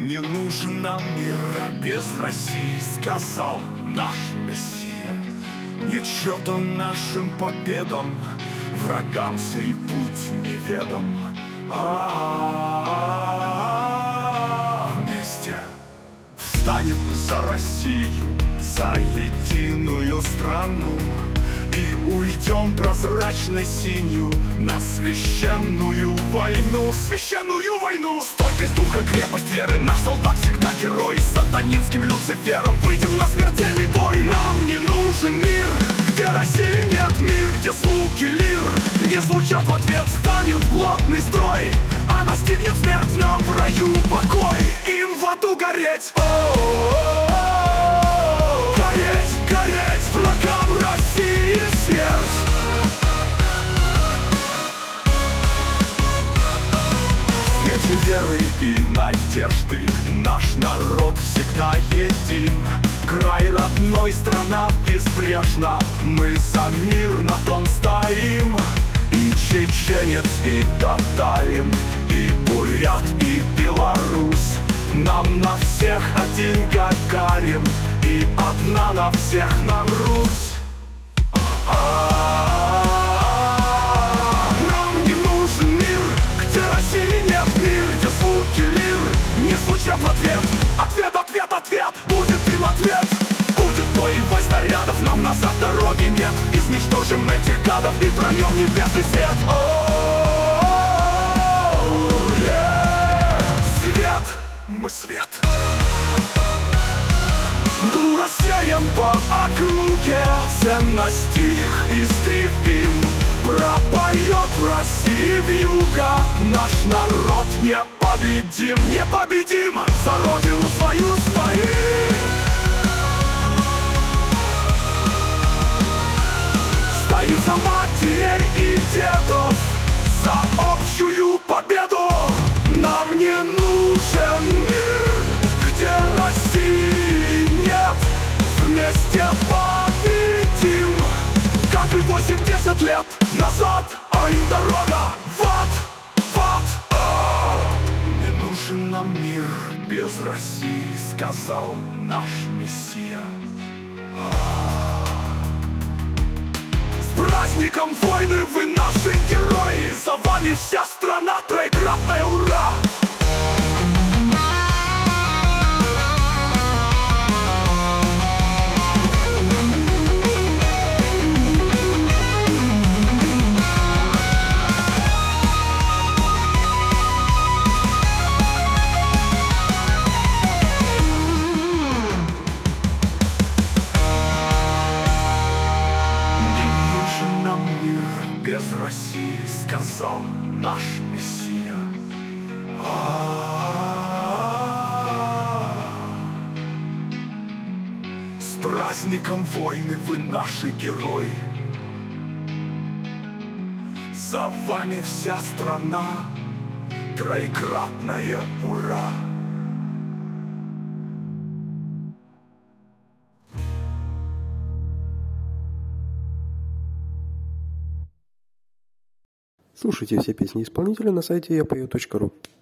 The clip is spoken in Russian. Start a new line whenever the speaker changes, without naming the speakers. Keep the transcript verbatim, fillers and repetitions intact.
Не нужен нам мир без России, сказал наш Мессия. Нечего нашим победам, врагам сей путь неведом. А-а-а-а. Вместе встанем за Россию, за единую страну, и уйдем прозрачной синью на священную войну. Священную войну! Стойкость духа, крепость веры, наш солдат всегда герой. С сатанинским Люцифером выйдем на смертельный бой. Нам не нужен мир, где России нет, мир, где звуки лир не звучат в ответ. Станет плотный строй, а настигнет смерть, в нем в раю покой. Им в аду гореть! О-о-о-о-о! Гореть, гореть, врагам России смерть! В свете веры и надежды наш народ всегда един. Край родной, страна безбрежна, мы за мир на том стоим. И чеченец, и татарин, и бурят, и белорус, нам на всех один Гагарин, и одна на всех нам Русь. Нам не нужен мир, где России нет, мир, где звуки лир не звучат в ответ. Ответ, ответ, ответ, будет им ответ. Будет бой и бой снарядов, нам назад дороги нет. Изничтожим этих гадов и прольем небесный свет. О-о-о-о-о, yeah. Свет, мы свет. Ну, рассеем по округе, ценности их истребим. Пропоет в России вьюга, наш народ непобедим. Непобедим, за родину свою стоим. Стоим за матерей и дедов, за общую победу. Нам не нужен мир, где России нет, вместе победим. Как и восемьдесят лет назад, а им дорога в ад, в ад. А, не нужен нам мир без России, сказал наш Мессия. А, с праздником войны вы наши герои, за вами вся страна, троекратное ура! Без России, сказал наш Мессия. А-а-а-а. С праздником войны вы наши герои, за вами вся страна, троекратное ура!
Слушайте все песни исполнителя на сайте я пою точка ру.